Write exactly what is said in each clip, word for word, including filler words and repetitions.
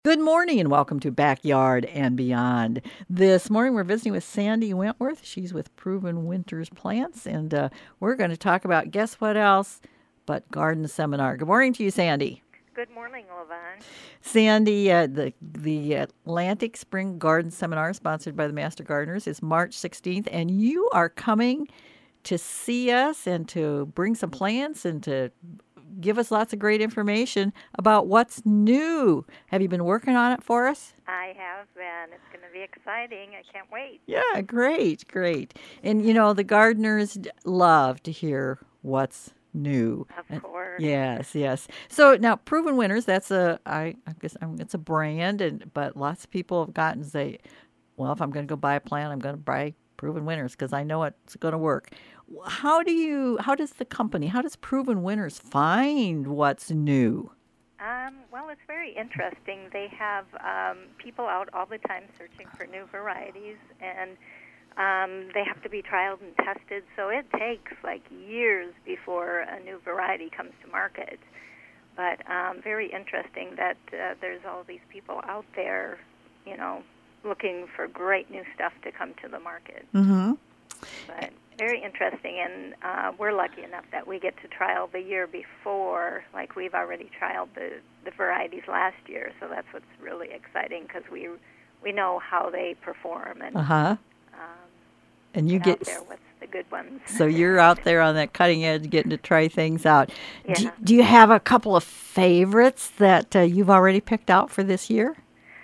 Good morning and welcome to Backyard and Beyond. This morning we're visiting with Sandy Wentworth. She's with Proven Winters Plants, and uh, we're going to talk about, guess what else, but garden seminar. Good morning to you, Sandy. Good morning, Lavon. Sandy, uh, the the Atlantic Spring Garden Seminar, sponsored by the Master Gardeners, is March sixteenth, and you are coming to see us and to bring some plants and to give us lots of great information about what's new. Have you been working on it for us? I have been. It's going to be exciting. I can't wait. Yeah, great, great. And you know, the gardeners love to hear what's new. Of course. Yes, yes. So now, Proven Winners, that's a, I, I guess um, it's a brand, and but lots of people have gotten to say, well, if I'm going to go buy a plant, I'm going to buy Proven Winners because I know it's going to work. How do you, how does the company, how does Proven Winners find what's new? Um, well, it's very interesting. They have um, people out all the time searching for new varieties, and um, they have to be trialed and tested, so it takes like years before a new variety comes to market. But um, very interesting that uh, there's all these people out there, you know, looking for great new stuff to come to the market. Mm-hmm. But very interesting, and uh, we're lucky enough that we get to trial the year before. Like we've already trialed the, the varieties last year, so that's what's really exciting because we we know how they perform and Uh-huh. um, And you get out get, there with the good ones. so you're out there on that cutting edge getting to try things out. Do, Yeah. do you have a couple of favorites that uh, you've already picked out for this year?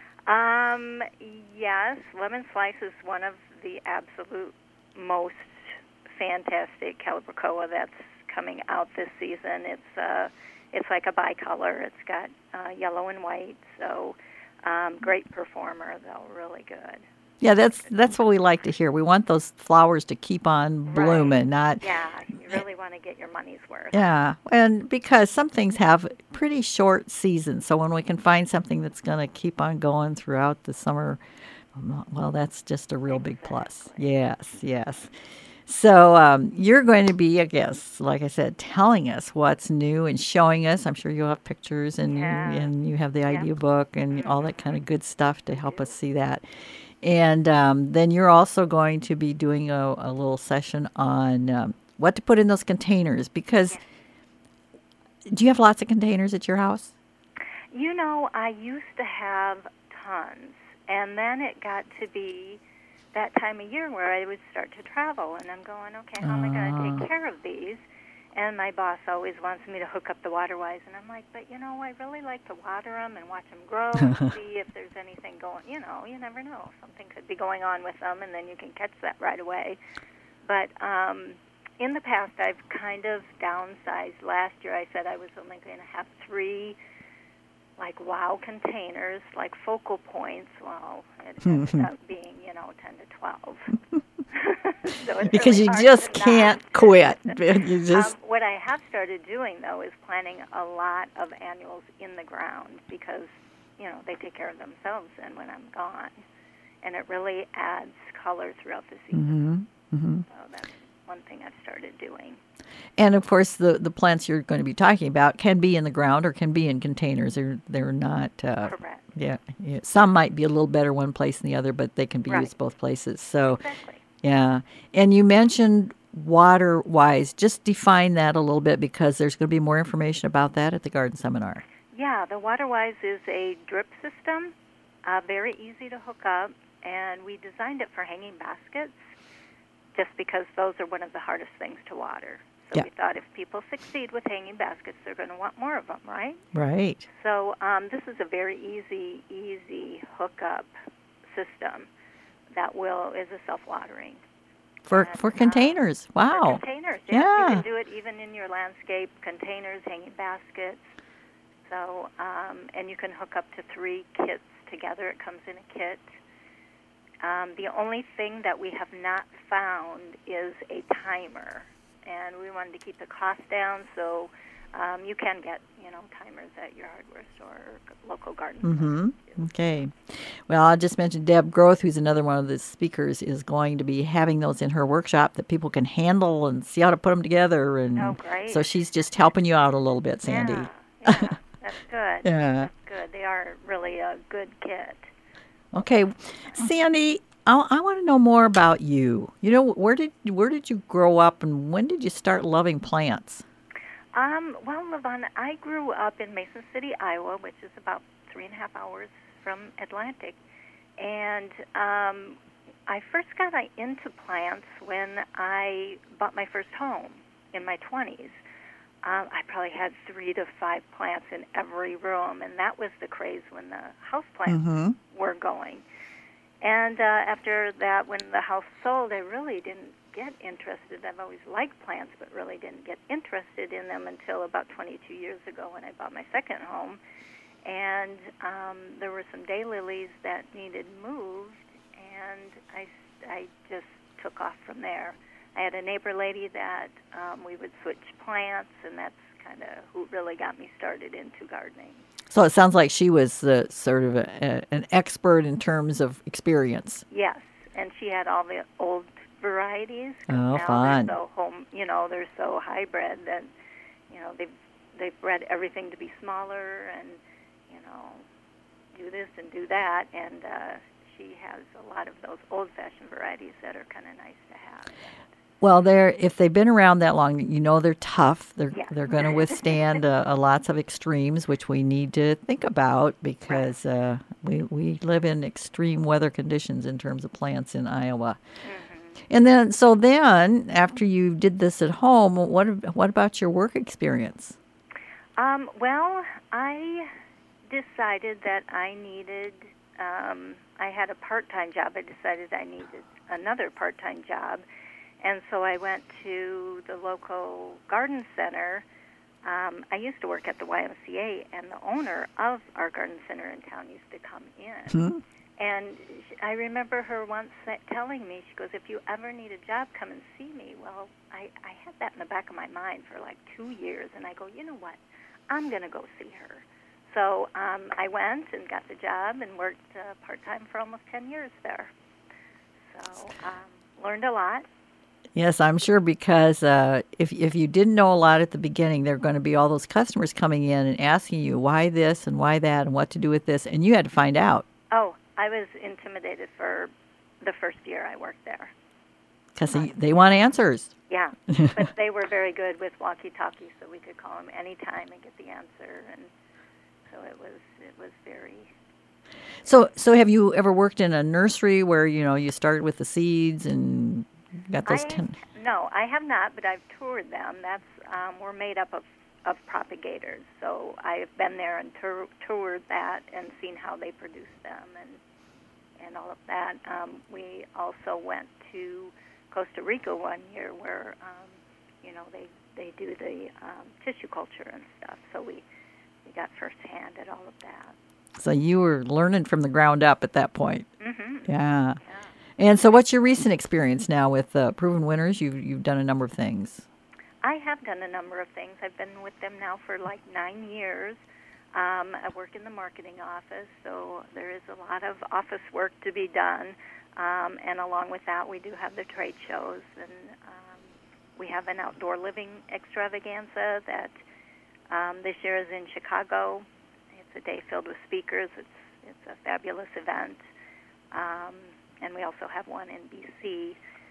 Um, yes, lemon slice is one of the absolute most fantastic Calibrachoa that's coming out this season. It's uh, it's like a bicolor. It's got uh, yellow and white, so um, great performer, though, really good. Yeah, that's that's what we like to hear. We want those flowers to keep on blooming, Right. not Yeah, you really want to get your money's worth. yeah. And because some things have pretty short seasons, so when we can find something that's going to keep on going throughout the summer, well, that's just a real big plus. Exactly. Yes, yes. So um, you're going to be, I guess, like I said, telling us what's new and showing us. I'm sure you'll have pictures and you, Yeah. and you have the Yep. idea book and all that kind Mm-hmm. of good stuff to We help us do. see that. And um, then you're also going to be doing a, a little session on um, what to put in those containers. Because Yes. do you have lots of containers at your house? You know, I used to have tons, and then it got to be that time of year where I would start to travel, and I'm going, okay, how am I going to Uh, take care of these? And my boss always wants me to hook up the water wise, and I'm like, but you know, I really like to water them and watch them grow and see if there's anything going. You know, you never know, something could be going on with them, and then you can catch that right away. But um, in the past, I've kind of downsized. Last year, I said I was only going to have three like wow containers, like focal points. Well, it ended up being, you know, ten to twelve. So it's because really you hard just to not. can't quit. You Um, just what I have started doing, though, is planting a lot of annuals in the ground because, you know, they take care of themselves and when I'm gone. And it really adds color throughout the season. hmm hmm So that's one thing I've started doing. And of course, the, the plants you're going to be talking about can be in the ground or can be in containers. They're they're not. Uh, Correct. yeah, yeah, some might be a little better one place than the other, but they can be Right. used both places. So, Exactly. yeah. And you mentioned water wise. Just define that a little bit because there's going to be more information about that at the garden seminar. Yeah, the WaterWise is a drip system, uh, very easy to hook up, and we designed it for hanging baskets just because those are one of the hardest things to water. So Yeah. we thought if people succeed with hanging baskets, they're going to want more of them, right? Right. So um, this is a very easy, easy hookup system that will is a self-watering. For And, for uh, containers. For Wow. containers, yeah. You Yeah. can do it even in your landscape containers, hanging baskets. So, um, and you can hook up to three kits together. It comes in a kit. Um, the only thing that we have not found is a timer, and we wanted to keep the cost down. So, um, you can get, you know, timers at your hardware store or local garden store. Mm-hmm. Okay. Well, I'll just mention Deb Groth, who's another one of the speakers, is going to be having those in her workshop that people can handle and see how to put them together. And Oh, great. so she's just helping you out a little bit, Sandy. Yeah, yeah, that's good. Yeah. That's good. good. They are really a good kit. Okay, Sandy, I, I want to know more about you. You know, where did where did you grow up, and when did you start loving plants? Um, well, Levon, I grew up in Mason City, Iowa, which is about three and a half hours from Atlantic. And um, I first got into plants when I bought my first home in my twenties. Um, I probably had three to five plants in every room, and that was the craze when the house plants Mm-hmm. were going. And uh, after that, when the house sold, I really didn't get interested. I've always liked plants, but really didn't get interested in them until about twenty-two years ago when I bought my second home. And um, there were some daylilies that needed moved, and I, I just took off from there. I had a neighbor lady that um, we would switch plants, and that's kind of who really got me started into gardening. So it sounds like she was the sort of a, a, an expert in terms of experience. Yes, and she had all the old varieties. 'Cause Oh, now fun. They're so home, you know, they're so hybrid that, you know, they've they've bred everything to be smaller and, you know, do this and do that. And uh, she has a lot of those old-fashioned varieties that are kind of nice to have. Well, they're if they've been around that long, you know they're tough. They're Yeah. they're going to withstand uh, uh, lots of extremes, which we need to think about because uh, we we live in extreme weather conditions in terms of plants in Iowa. Mm-hmm. And then, so then, after you did this at home, what what about your work experience? Um, well, I decided that I needed. Um, I had a part-time job. I decided I needed another part-time job. And so I went to the local garden center. Um, I used to work at the Y M C A, and the owner of our garden center in town used to come in. Hmm? And sh I remember her once sa- telling me, she goes, if you ever need a job, come and see me. Well, I, I had that in the back of my mind for like two years, and I go, you know what? I'm going to go see her. So um, I went and got the job and worked uh, part-time for almost ten years there. So um, learned a lot. Yes, I'm sure because uh, if if you didn't know a lot at the beginning, there are going to be all those customers coming in and asking you why this and why that and what to do with this, and you had to find out. Oh, I was intimidated for the first year I worked there. Because they, they want answers. Yeah, but they were very good with walkie-talkies, so we could call them anytime and get the answer, and so it was it was very. So so have you ever worked in a nursery where you know you started with the seeds and got those I, ten? No, I have not, but I've toured them. That's um, we're made up of, of propagators, so I've been there and tour, toured that and seen how they produce them and and all of that. Um, we also went to Costa Rica one year where um, you know they they do the um, tissue culture and stuff, so we we got firsthand at all of that. So you were learning from the ground up at that point. Mm-hmm. Yeah. Yeah. And so what's your recent experience now with uh, Proven Winners? You've, you've done a number of things. I have done a number of things. I've been with them now for like nine years. Um, I work in the marketing office, so there is a lot of office work to be done. Um, and along with that, we do have the trade shows. And um, we have an outdoor living extravaganza that um, this year is in Chicago. It's a day filled with speakers. It's, it's a fabulous event. Um, and we also have one in B C.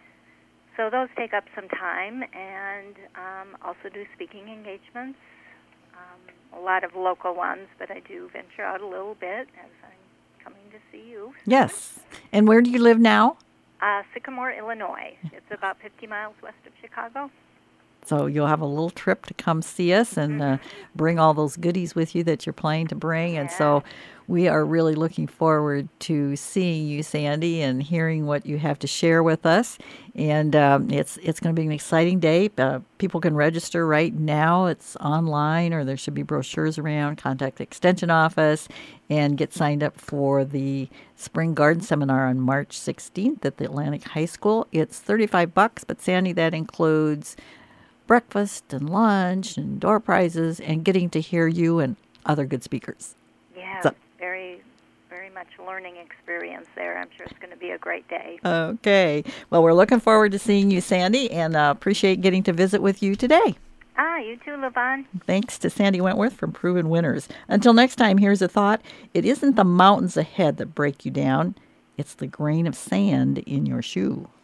So those take up some time, and um, also do speaking engagements, um, a lot of local ones, but I do venture out a little bit as I'm coming to see you. Yes. And where do you live now? Uh, Sycamore, Illinois. It's about fifty miles west of Chicago. So you'll have a little trip to come see us and uh, bring all those goodies with you that you're planning to bring. And so we are really looking forward to seeing you, Sandy, and hearing what you have to share with us. And um, it's it's going to be an exciting day. Uh, people can register right now. It's online, or there should be brochures around. Contact the Extension office and get signed up for the Spring Garden Seminar on March sixteenth at the Atlantic High School. It's thirty-five bucks, but Sandy, that includes breakfast and lunch and door prizes and getting to hear you and other good speakers. Yeah, So- very, very much learning experience there. I'm sure it's going to be a great day. Okay. Well, we're looking forward to seeing you, Sandy, and uh, appreciate getting to visit with you today. Ah, you too, Levon. Thanks to Sandy Wentworth from Proven Winners. Until next time, here's a thought. It isn't the mountains ahead that break you down. It's the grain of sand in your shoe.